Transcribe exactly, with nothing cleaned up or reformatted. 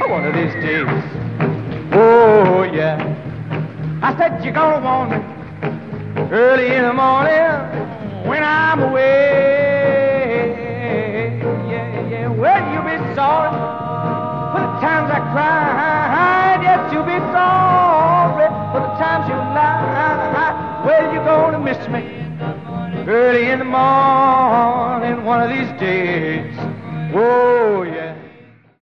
one of these days. Oh, yeah. I said you're gonna want me early in the morning when I'm away. Yeah, yeah. Well, you'll be sorry for the times I cried. Yes, you'll be sorry for the times you lied. Well, you're gonna miss me early in the morning one of these days. Oh, yeah.